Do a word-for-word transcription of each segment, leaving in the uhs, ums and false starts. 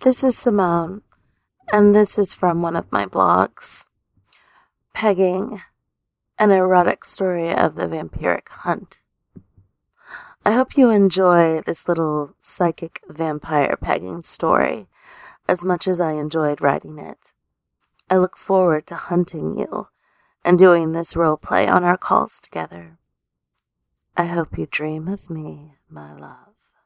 This is Simone, and this is from one of my blogs, Pegging, an erotic story of the vampiric hunt. I hope you enjoy this little psychic vampire pegging story as much as I enjoyed writing it. I look forward to hunting you and doing this role play on our calls together. I hope you dream of me, my love.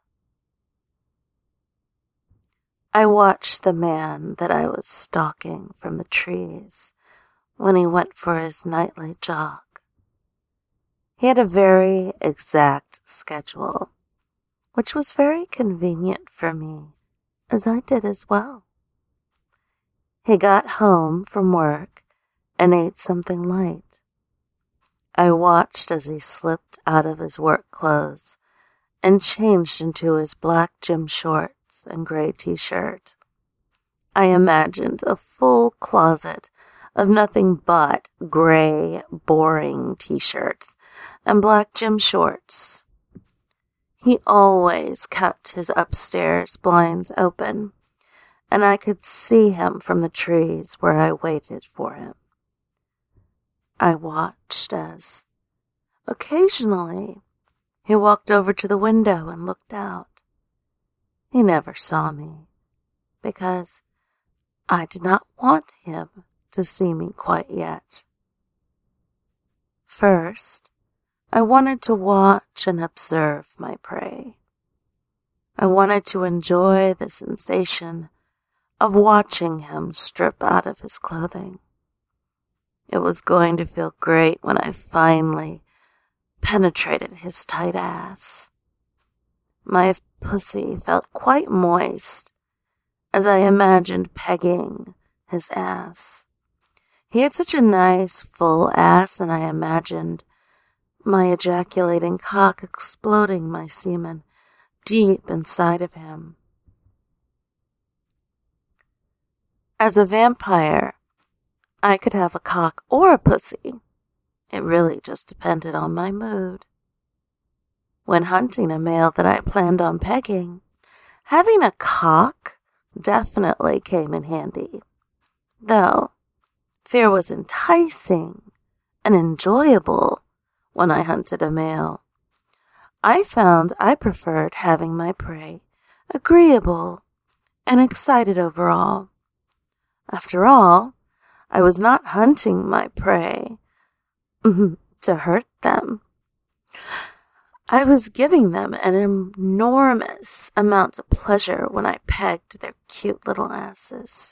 I watched the man that I was stalking from the trees when he went for his nightly jog. He had a very exact schedule, which was very convenient for me, as I did as well. He got home from work and ate something light. I watched as he slipped out of his work clothes and changed into his black gym shorts and gray t-shirt. I imagined a full closet of nothing but gray, boring t-shirts and black gym shorts. He always kept his upstairs blinds open, and I could see him from the trees where I waited for him. I watched as, occasionally, he walked over to the window and looked out. He never saw me, because I did not want him to see me quite yet. First, I wanted to watch and observe my prey. I wanted to enjoy the sensation of watching him strip out of his clothing. It was going to feel great when I finally penetrated his tight ass. My pussy felt quite moist as I imagined pegging his ass. He had such a nice, full ass, and I imagined my ejaculating cock exploding my semen deep inside of him. As a vampire, I could have a cock or a pussy. It really just depended on my mood. When hunting a male that I planned on pegging, having a cock definitely came in handy. Though, fear was enticing and enjoyable when I hunted a male. I found I preferred having my prey agreeable and excited overall. After all, I was not hunting my prey to hurt them. I was giving them an enormous amount of pleasure when I pegged their cute little asses.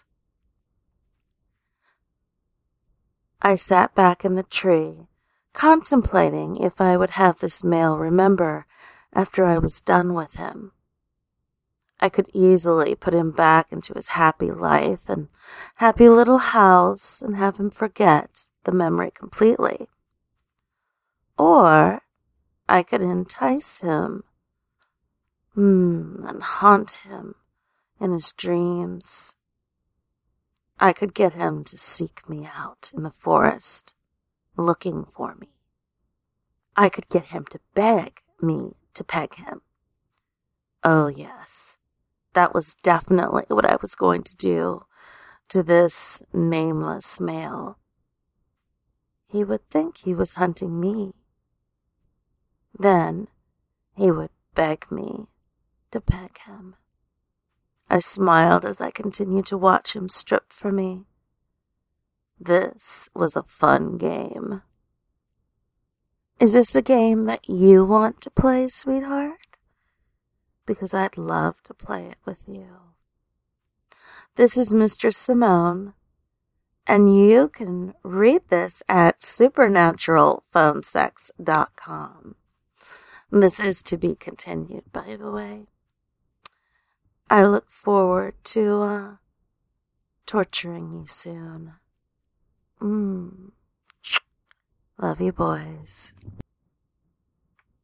I sat back in the tree, contemplating if I would have this male remember after I was done with him. I could easily put him back into his happy life and happy little house and have him forget the memory completely. Or I could entice him mm, and haunt him in his dreams. I could get him to seek me out in the forest, looking for me. I could get him to beg me to peg him. Oh, yes, that was definitely what I was going to do to this nameless male. He would think he was hunting me. Then he would beg me to peg him. I smiled as I continued to watch him strip for me. This was a fun game. Is this a game that you want to play, sweetheart? Because I'd love to play it with you. This is Mistress Simone, and you can read this at supernatural phone sex dot com. This is to be continued, by the way. I look forward to uh, torturing you soon. Mm. Love you, boys.